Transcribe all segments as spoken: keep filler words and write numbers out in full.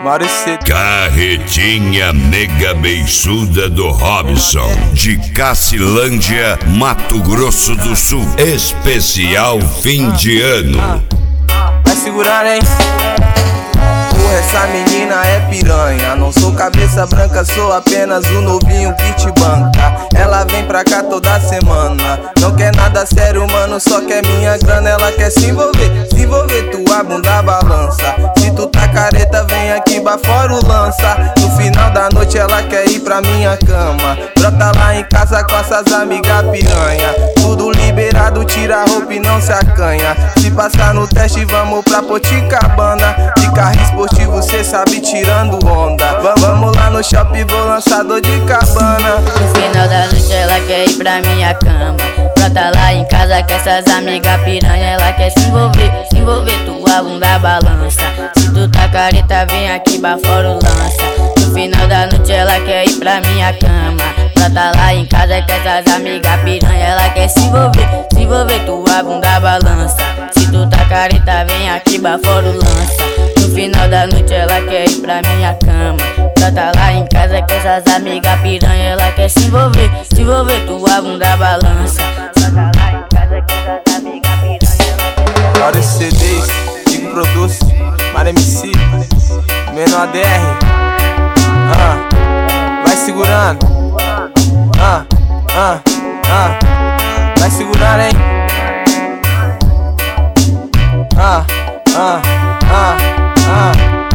Maurício. Carretinha mega beiçuda do Robson, de Cacilândia, Mato Grosso do Sul. Especial fim de ano. Vai segurar, hein? Porra, essa menina é piranha. Não sou cabeça branca, sou apenas o novinho que te banca. Ela vem pra cá toda semana. Não quer nada sério, mano, só quer minha grana. Ela quer se envolver, se envolver, tua bunda balança. Se tu tá careta, vem aqui bafora o lança. No final da noite ela quer ir pra minha cama. Brota lá em casa com essas amigas piranha. Tudo liberado, tira a roupa e não se acanha. Se passar no teste, vamos pra Poticabana. De carro esportivo, cê sabe, tirando onda. Vamos lá no shopping, vou lançar dor de cabana. No final da noite ela quer ir pra minha cama. Brota lá em casa com essas amigas piranha. Ela quer se envolver, se envolver, tua bunda balança. Se tu tá careta, vem aqui bafora o lança. No final da noite ela quer ir pra minha cama. Brota lá em casa com essas amigas piranha. Ela quer se envolver, se envolver, tua bunda balança. Se tu tá careta, vem aqui bafora o lança. No final da noite ela quer ir pra minha cama. Brota lá em casa com essas amigas piranha. Ela quer se envolver, se envolver, tua bunda balança. Brota lá em casa com essas amigas piranha. Maurício C Ds, Digo Produce, Mara M C, Menor D R. Ah, vai segurando. Ah, ah, ah, vai segurando, hein? Ah, ah, ah, ah.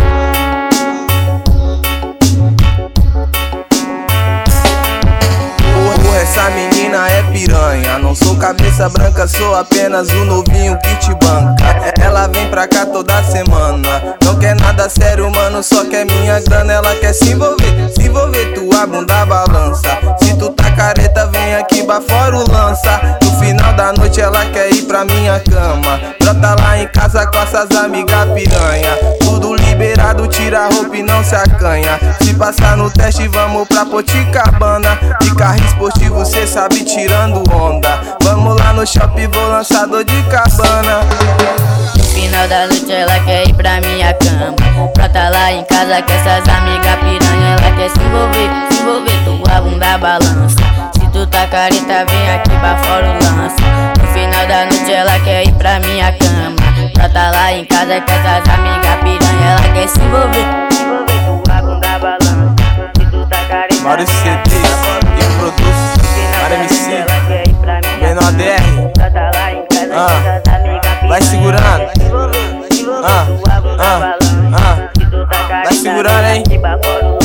Porra, essa menina é piranha. Não sou cabeça branca, sou apenas o novinho que te banca. Ela vem pra cá toda semana. Não quer nada sério, mano, só quer minha grana. Ela quer se envolver, se envolver, tua bunda balança. Se tu tá careta, vem aqui bafora o lança. No final da noite ela quer ir pra minha cama. Brota lá em casa com essas amigas piranha. Tudo liberado, tira a roupa e não se acanha. Se passar no teste, vamos pra Poticabana. De carro esportivo, cê sabe, tirando onda. Vamos lá no shopping, vou lançar dor de cabana. No final da noite ela quer ir pra minha cama. Brota lá em casa com essas amigas piranha. Ela quer se envolver, se envolver, tua bunda balança. Se tu tá careta, vem aqui bafora o lança. No final da noite ela quer ir pra minha cama. Brota lá em casa com essas amigas piranha. Ela quer se envolver, se envolver, tua bunda balança. Se tu tá careta, Maurício C Ds, Digo Produce, Mara M C, Menor D R. Ah, vai segurando. Ah, ah, ah, vai segurando, hein?